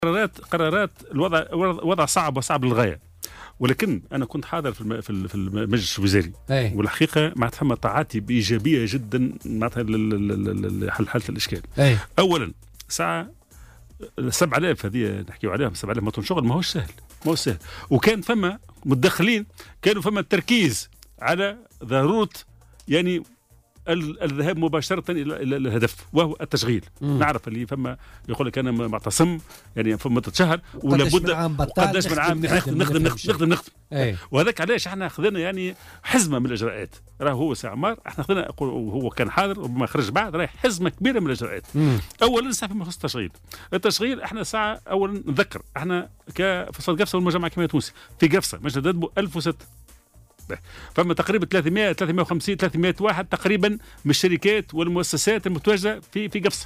قرارات الوضع وضع صعب وصعب للغايه، ولكن انا كنت حاضر في المجلس الوزاري، والحقيقه معناتها فما تعاطي بايجابيه جدا معناتها لحل حاله الاشكال. اولا ساعه 7000 هذه نحكيو عليهم 7000 مواطن شغل ماهوش سهل، وكان فما متدخلين، كانوا فما التركيز على ضروره يعني الذهاب مباشرة إلى الهدف وهو التشغيل. نعرف اللي فما يقول لك أنا معتصم يعني فما شهر ولا بد قداش من عام نخدم وهذاك علاش احنا خذينا يعني حزمة من الإجراءات. راه هو سي عمار احنا خذينا وهو كان حاضر وما خرج بعد راه حزمة كبيرة من الإجراءات. أولا ساعة فيما يخص التشغيل احنا ساعة أولا نذكر احنا كفصل قفصة والمجمع كيميائي تونسي في قفصة مجلس دادبو 1006 فما تقريبا 300 واحد تقريبا من الشركات والمؤسسات المتواجده في قفصه.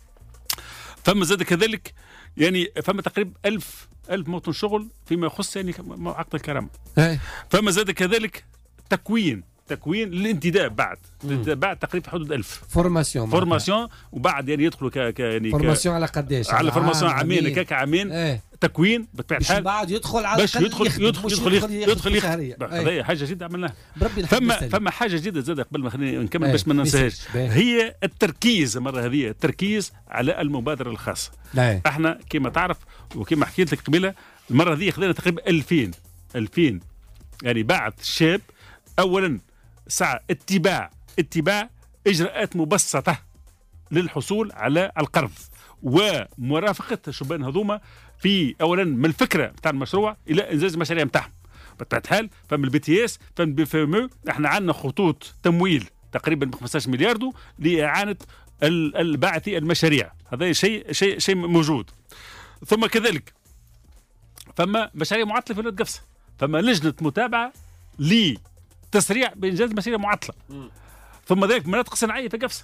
فما زاد كذلك يعني فما تقريبا 1000 مواطن شغل فيما يخص يعني عقد الكرامه. فما زاد كذلك تكوين للانتداب بعد تقريبا في حدود 1000 فورماسيون وبعد يعني يدخلوا يعني فورماسيون على قداش؟ على فورماسيون عامين عامين تكوين بطبيعه الحال بعد يدخل على باش يدخل هذه حاجه جديده عملناها. فما حاجه جديده زاد قبل ما خلينا نكمل باش ما ننساهاش، هي التركيز المره هذه التركيز على المبادره الخاصه. احنا كما تعرف وكما حكيت لك قبيله المره هذه خذينا تقريبا 2000 يعني بعد الشاب. اولا ساعة اتباع إجراءات مبسطة للحصول على القرض ومرافقة الشبان هذوما في أولا من الفكرة بتاع المشروع إلى إنجاز المشاريع بتاعهم. بطبيعة الحال فمن البي تي اس فمن بي فام احنا عندنا خطوط تمويل تقريبا ب 15 مليار لإعانة الباعثي المشاريع. هذا شيء موجود. ثم كذلك فما مشاريع معطلة في بلاد قفصة، فما لجنة متابعة تسريع بإنجاز مشاريع معطلة. ثم ذلك مناطق صناعية في قفصة،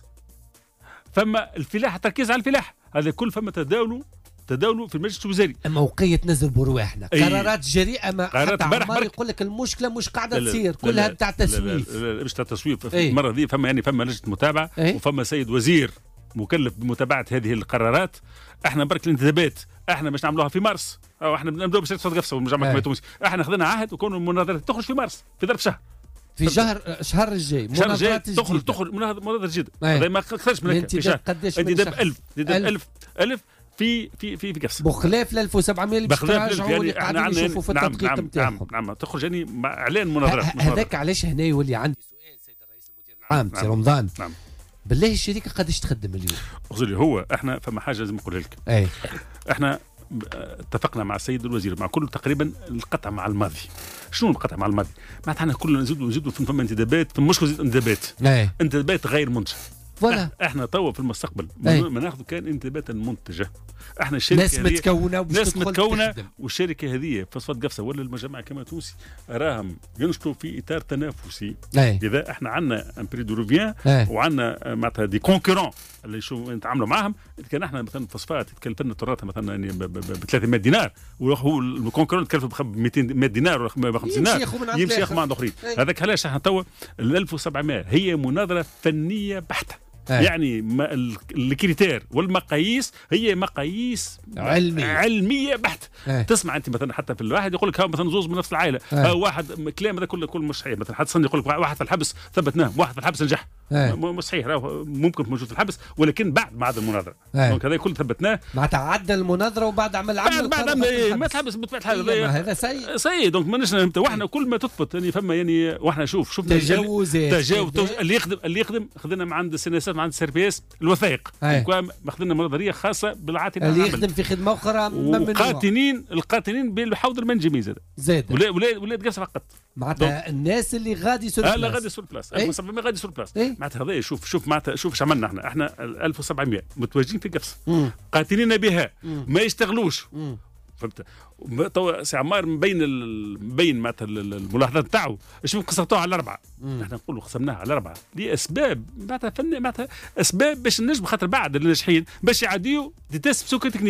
فما الفلاحة التركيز على الفلاحة، هذا كل فما تداولوا في المجلس الوزاري. موقية نزل برواحنا قرارات جريئة. ما حتى عمار يقول لك المشكلة مش قاعدة تصير كلها تاع تسويف. مش تاع تسويف. المرة دي فما لجنة متابعة وفما سيد وزير مكلف بمتابعة هذه القرارات. احنا برك الانتدابات احنا باش نعملوها في مارس، او احنا بنبداو بشركة صوت قفصة والمجمع الكيميائي التونسي. احنا خذينا عهد وكون المناظرات تخرج في مارس في ظرف شهر. في شهر الجاي مناظرات تخرج مناظرات جديدة. هذا ما اكثرش من هكا في شهر. انتداب 1000 في قفصة بخلاف ال 1700 اللي باش تراجعوا واللي قاعدين يشوفوا في التدقيق نتاعهم. نعم تخرج يعني اعلان مناظرات. هذاك علاش هنا يولي عندي سؤال سيد الرئيس المدير العام سي رمضان. بالله الشركه قداش تخدم اليوم؟ اقول هو احنا فما حاجه لازم نقولها لك. احنا اتفقنا مع السيد الوزير مع كل تقريبا القطع مع الماضي. شنو القطع مع الماضي؟ معناتها احنا كلنا نزيدوا فما انتدابات، في المشكل انتدابات غير منتجه. احنا توا في المستقبل ما ناخذ كان انتدابات منتجه. احنا الشركه ناس متكونه والشركه هذه فوسفات قفصه ولا المجمع الكيميائي التونسي راهم ينشطوا في اطار تنافسي. اذا احنا عندنا ان بري دو روفيان وعندنا معناتها دي كونكورون اللي شو نتعاملوا معاهم. كان احنا مثلا الفوسفات تكلف لنا تراثها مثلا يعني ب 300 دينار وهو الكونكورون تكلف ب 200 دينار ولا ب 50 دينار يمشي ياخذ عند اخرين. هذاك علاش احنا توا ال 1700 هي مناظره فنيه بحته. يعني الكريتير والمقاييس هي مقاييس علميه بحت. تسمع انت مثلا حتى في الواحد يقول لك ها مثلا زوز من نفس العائله واحد كلام هذا كله مش صحيح. مثلا حد يقول لك واحد في الحبس ثبتناه واحد في الحبس نجح. مش صحيح. ممكن موجود في الحبس ولكن بعد المناظره. دونك هذا كله ثبتناه مع تعدى المناظره وبعد عمل ما تحبس بطبيعه الحال. هذا سيء. دونك ماناش واحنا كل ما تثبت يعني فما يعني واحنا شوف تجاوز اللي يخدم خذينا من عند السيناسات عند السي بي اس الوثائق اخذنا مناظريه خاصه بالعاطل اللي يخدم في خدمه اخرى القاتلين بالحوض المنجمي زاد ولاد قفصه فقط. معناتها الناس اللي غادي يسول البلاصه غادي يسول البلاصه 1700 غادي يسول البلاصه. معناتها هذا شوف معناتها شوف ايش عملنا احنا 1700 متواجدين في قفصه قاتلين بها ما يشتغلوش. فهمت؟ تو سي عمار مبين معناتها الملاحظات تاعو شوف قسمتوها على 4. نحن نقولوا قسمناها على 4 لاسباب معناتها اسباب باش نجم خاطر بعد الناجحين باش يعديوا دي تيست بسوكو تكنيك.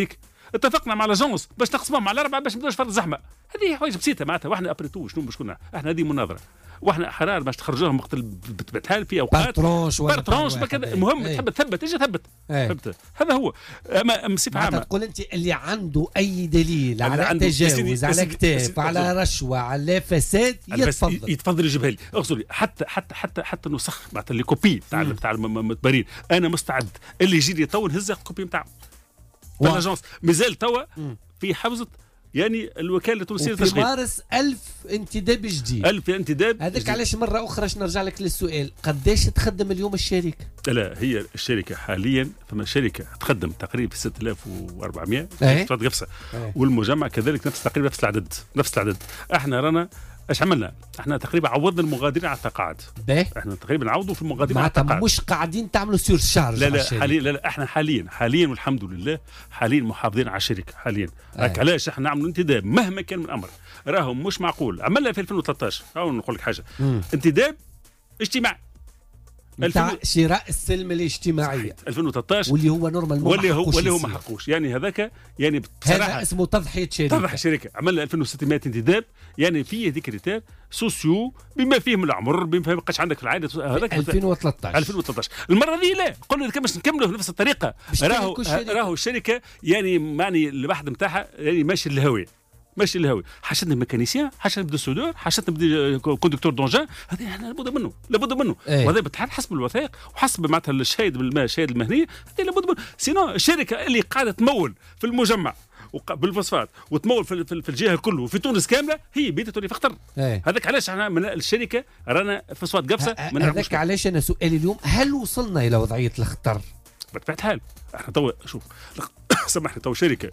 اتفقنا مع لاجونس باش نقسمهم على 4 باش ما نبداوش فرض الزحمه. هذه حوايج بسيطه معناتها. واحنا ابريتو شنو باش كنا احنا هذه مناظره واحنا احرار باش تخرجوهم وقت بطبيعه الحال في اوقات بارترونش المهم تحب تثبت اجي ثبت فهمت. هذا هو. اما بصفه عامه تقول انت اللي عنده اي دليل على تجاوز على كتاف على رشوه على فساد يتفضل يجيبها لي. اغسلي حتى نسخ معناتها اللي كوبي تاع المتبرين انا مستعد اللي يجي لي تو نهز الكوبي نتاعو. والاجونس مازال توا في حوزه يعني الوكاله التونسيه للتشغيل. في مارس 1000 انتداب جديد. 1000 انتداب. هذاك علاش مره اخرى نرجع لك للسؤال قداش تخدم اليوم الشركه؟ لا هي الشركه حاليا فما شركه تخدم تقريبا 6400 قفصه والمجمع كذلك نفس تقريبا نفس العدد. احنا رانا ايش عملنا؟ احنا تقريبا عوضنا المغادرين على التقاعد. احنا تقريبا نعوضوا في المغادرين على التقاعد. مش قاعدين تعملوا سير شارج. لا حاليا لا احنا حاليا والحمد لله حاليا محافظين على الشركه حاليا. علاش احنا نعملوا انتداب مهما كان من الامر راهو مش معقول. عملنا في 2013 او نقول لك حاجه انتداب اجتماعي نتاع شراء السلم الاجتماعيه 2013 واللي هو نورمال واللي هو ما حقوش يعني هذاك يعني بصراحه هذا اسمه تضحيه شركه. تضحيه شركه. عملنا 2600 انتداب يعني فيه دي كريتير سوسيو بما فيهم العمر بما فيه ما بقاش عندك في العائله هذاك 2013 المره دي لا قلنا باش نكملوا بنفس الطريقه. راهو الشركه يعني البحث نتاعها يعني ماشي للهويه ماشي الهوي. حاجتنا ميكانيسيان حاجتنا بدو سودور حاجتنا كوندكتور دونجان هذا احنا لابد منه وهذا بالتحديد حسب الوثائق وحسب معناتها الشهاده الشهاده المهنيه هذه لابد منه. سينو الشركه اللي قاعده تمول في المجمع بالفوسفات وتمول في الجهه الكل وفي تونس كامله هي بيتت اللي في خطر. هذاك علاش احنا من الشركه رانا فوسفات قفصه. هذاك علاش انا سؤالي اليوم هل وصلنا الى وضعيه الخطر؟ بطبيعه الحال احنا تو شوف سامحني تو شركه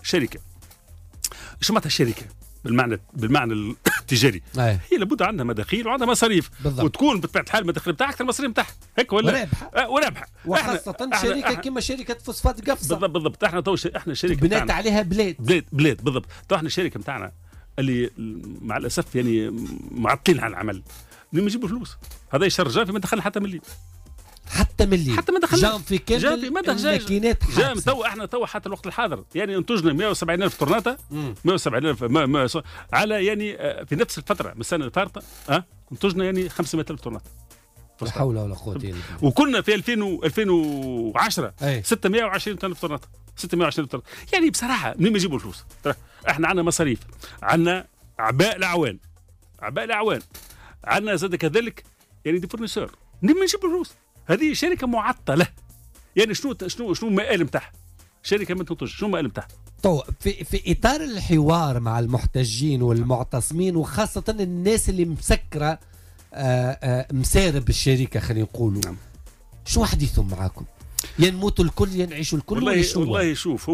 شو معناتها الشركه بالمعنى التجاري هي لابد عندها مداخيل وعندها مصاريف وتكون بطبيعه الحال المداخيل بتاعك اكثر المصاريف بتاعها هيك ولا ورابحه وخاصه شركه كما شركه فوسفات قفصه بالضبط. احنا شركه بنات عليها بلاد بالضبط. تو احنا الشركه بتاعنا اللي مع الاسف يعني معطلين على العمل ما يجيبوا فلوس. هذا يشر جافي ما دخلنا حتى مليون حتى ما دخلنا جام في كامل الماكينات احنا تو حتى الوقت الحاضر يعني انتجنا 170,000 طرناطه 170,000 على يعني في نفس الفتره من السنه الفارطه انتجنا يعني 500,000 طرناطه. لا حول ولا قوه الا بالله. وكنا في 2010 620,000 طرناطه 620,000 طرناطه. يعني بصراحه منين ما يجيبوا الفلوس؟ احنا عندنا مصاريف عندنا اعباء الاعوان عندنا زاد كذلك يعني دي فورنيسور منين ما يجيبوا الفلوس؟ هذه شركه معطله يعني شنو المآل نتاعها؟ شركه ما تنتج شنو المآل نتاعها؟ في اطار الحوار مع المحتجين والمعتصمين وخاصه الناس اللي مسكره مسارب الشركه خلينا نقولوا شو حديثهم معاكم؟ ينموتوا الكل ينعيشوا الكل والله شوف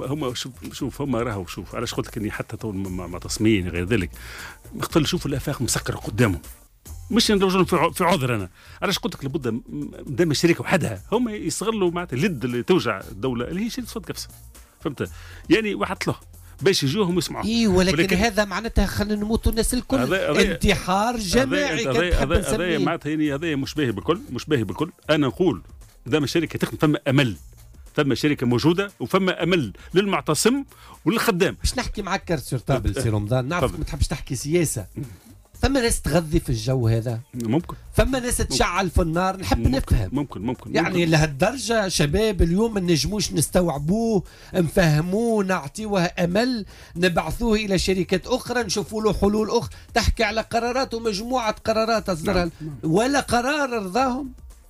هم راهو شوف علاش قلت لك اني حتى تو معتصمين غير ذلك قبل شوفوا الافاق مسكره قدامهم مش نرجعوا في عذر. انا علاش قلت لك لابد دام الشركه وحدها هم يستغلوا معناتها اليد اللي توجع الدوله اللي هي شركه فوسفات قفصه فهمت يعني واحد له باش يجوهم يسمعوا. ولكن هذا معناتها خلينا نموتوا الناس الكل انتحار جماعي هذا معناتها يعني هذا مش باهي بالكل. انا نقول دام الشركه تخدم فما امل فما شركه موجوده وفما امل للمعتصم وللخدام. باش نحكي معك كارتيرتابل سي رمضان نعرف ما تحبش تحكي سياسه. فما ناس تغذي في الجو هذا ممكن فما ناس تشعل في النار نحب نفهم ممكن يعني لهالدرجة شباب اليوم ما نجموش نستوعبوه نفهموه نعطيوه أمل نبعثوه إلى شركات أخرى نشوفوا له حلول أخرى تحكي على قرارات ومجموعة قرارات أصدرها ولا قرار رضاهم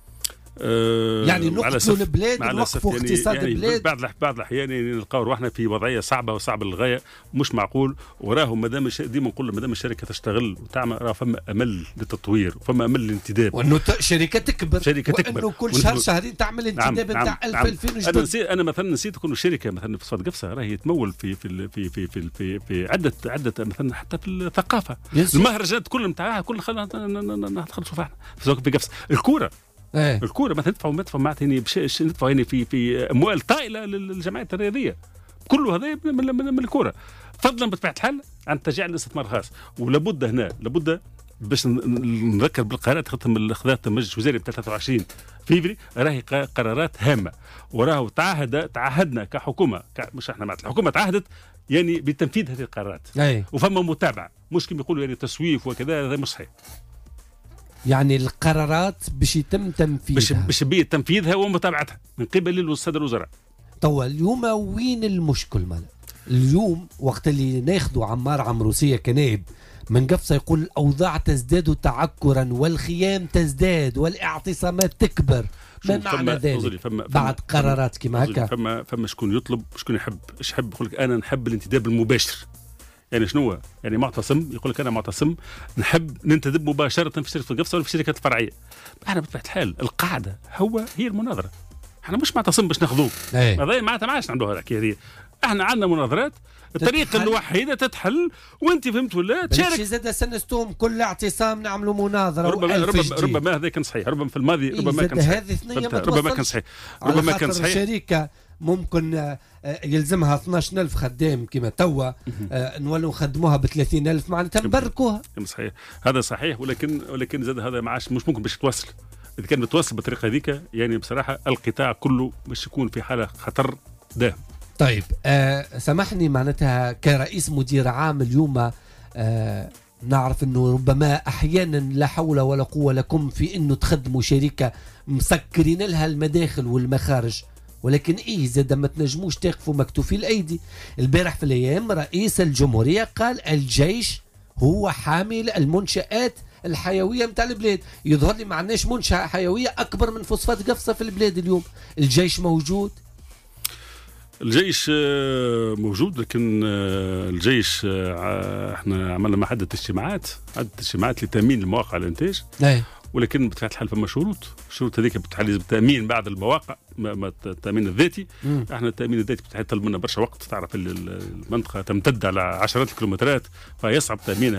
يعني نقتلوا البلاد نوقفوا يعني اقتصاد البلاد. بعض الاحيان نلقاو روحنا في وضعيه صعبه وصعبه للغايه مش معقول وراهم مادام ديما نقول مادام الشركه تشتغل وتعمل راه فما امل للتطوير وفما امل للانتداب وانه شركه تكبر وانه كل شهر شهرين تعمل انتداب نتاع 2000 جدد. انا مثلا نسيت تكون الشركه مثلا في صفات قفصه راهي تمول في عده مثلا حتى في الثقافه المهرجانات كل نتاعها كل ندخلوا احنا في قفصه الكوره مثلا ندفعوا معناتها ندفعوا يعني في اموال طائله للجمعيات الرياضيه كله هذا من الكوره فضلا بطبيعه الحال عن تشجيع الاستثمار الخاص. ولابد باش نذكر بالقرارات خدت من اخذت المجلس الوزاري بتاع 23 فيفري راهي قرارات هامه، وراه تعهدنا كحكومه مش احنا معناتها الحكومه تعهدت يعني بتنفيذ هذه القرارات. وفما متابعه، مش كما يقولوا يعني تسويف وكذا، هذا مش صحيح. يعني القرارات باش يتم تنفيذها، باش تنفيذها ومتابعتها من قبل الساده الوزراء. توا اليوم وين المشكل مالا؟ اليوم وقت اللي ناخذوا عمار عمروسيه كنائب من قفصه يقول الاوضاع تزداد تعكرا والخيام تزداد والاعتصامات تكبر، ما معنى ذلك؟ بعد قرارات كما هكا فما شكون يطلب، شكون يحب، يقول لك انا نحب الانتداب المباشر. يعني شنو يعني معتصم يقول لك انا معتصم نحب ننتدب مباشره في شركه القفصه ولا في الشركات الفرعيه. احنا بطبيعه الحال القاعده هي المناظره، احنا مش معتصم باش ناخذوه، هذا معناتها ما عادش نعملوها الحكايه هذه. احنا عندنا مناظرات، الطريقه الوحيده تتحل، وانت فهمت ولا تشارك. زاد سنستهم كل اعتصام نعملوا مناظره، ربما هذا كان صحيح، ربما في الماضي ربما كان صحيح، ربما كان صحيح، ربما كان صحيح. شركه ممكن يلزمها 12,000 خدام كما توا نولوا نخدموها ب 30,000 معناتها نبركوها. صحيح، هذا صحيح، ولكن زاد هذا ما عادش مش ممكن باش توصل. اذا كان بتوصل بالطريقه هذيك يعني بصراحه القطاع كله باش يكون في حاله خطر دائم. طيب سامحني معناتها كرئيس مدير عام اليوم نعرف انه ربما احيانا لا حول ولا قوه لكم في انه تخدموا شركه مسكرين لها المداخل والمخارج، ولكن زاد ما تنجموش تقفوا مكتوفي الايدي. البارح في الايام رئيس الجمهوريه قال الجيش هو حامل المنشآت الحيويه نتاع البلاد. يظهر لي ما عندناش منشأة حيويه اكبر من فوسفات قفصه في البلاد اليوم. الجيش موجود، الجيش موجود، لكن الجيش احنا عملنا مع عدة اجتماعات لتأمين المواقع الانتاج، ولكن بطبيعة الحال فما شروط هذيك بتحل لازم التأمين بعد المواقع، التأمين الذاتي. احنا التأمين الذاتي بتحتاج لنا برشا وقت، تعرف المنطقة تمتد على عشرات الكيلومترات، فيصعب تأمينها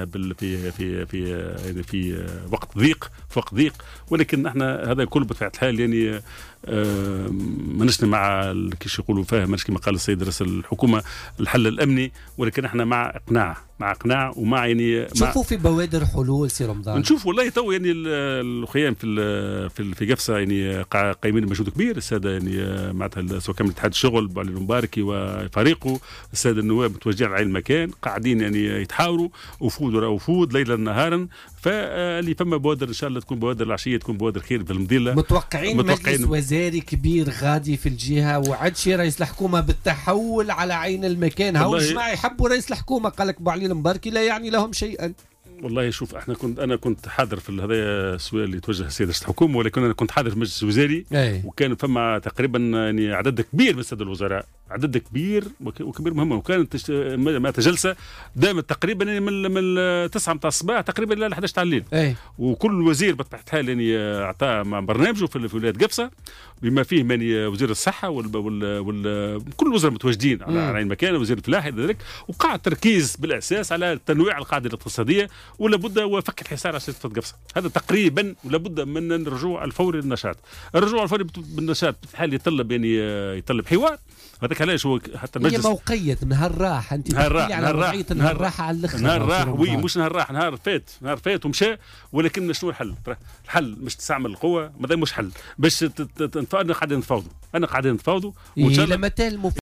في وقت ضيق، ولكن احنا هذا كله بطبيعة الحال يعني ماناش مع كيش يقولوا فيها، ماناش كما قال السيد رئيس الحكومة الحل الأمني، ولكن احنا مع إقناع ومع يعني شوفوا في بوادر حلول سي رمضان. نشوف والله تو يعني الخيام في قفصة يعني قايمين بمجهود كبير، السادة يعني معناتها سواء كان اتحاد الشغل علي المباركي وفريقه، السادة النواب متوجهين على المكان قاعدين يعني يتحاوروا، وفود ليلا نهارا، فاللي فما بوادر ان شاء الله تكون بوادر العشيه، تكون بوادر خير في المدينه. متوقعين مجلس وزاري كبير غادي في الجهه، وعد شي رئيس الحكومه بالتحول على عين المكان. هاو الجماعه يحبوا رئيس الحكومه، قال لك بوعلي المباركي لا يعني لهم شيئا. والله شوف انا كنت حاضر في هذا السؤال اللي توجه السيد رئيس الحكومه، ولكن انا كنت حاضر في مجلس وزاري، وكان فما تقريبا يعني عدد كبير من الساده الوزراء، عدد كبير وكبير مهم، وكانت جلسه دامت تقريبا من 9 متاع الصباح تقريبا ل 11 تاع الليل. وكل وزير بطبيعه الحال يعني اعطى برنامجه في ولايه قفصه، بما فيه يعني وزير الصحه كل الوزراء متواجدين على عين المكان، وزير الفلاحه ذلك، وقع التركيز بالاساس على تنويع القاعده الاقتصاديه، ولا بد وفك الحصار على شركه قفصه. هذا تقريبا ولا بد من الرجوع الفوري للنشاط. الرجوع الفوري بالنشاط بحال يطلب حوار. هذاك علاش هو حتى المجلس هي موقية نهار راح، انت تحكي على موقية نهار راح على الاخر. نهار راح مش نهار راح، نهار فات ومشى، ولكن شنو الحل؟ الحل مش تستعمل القوه، ماذا مش حل باش انا قاعدين نتفاوضوا، وان شاء الله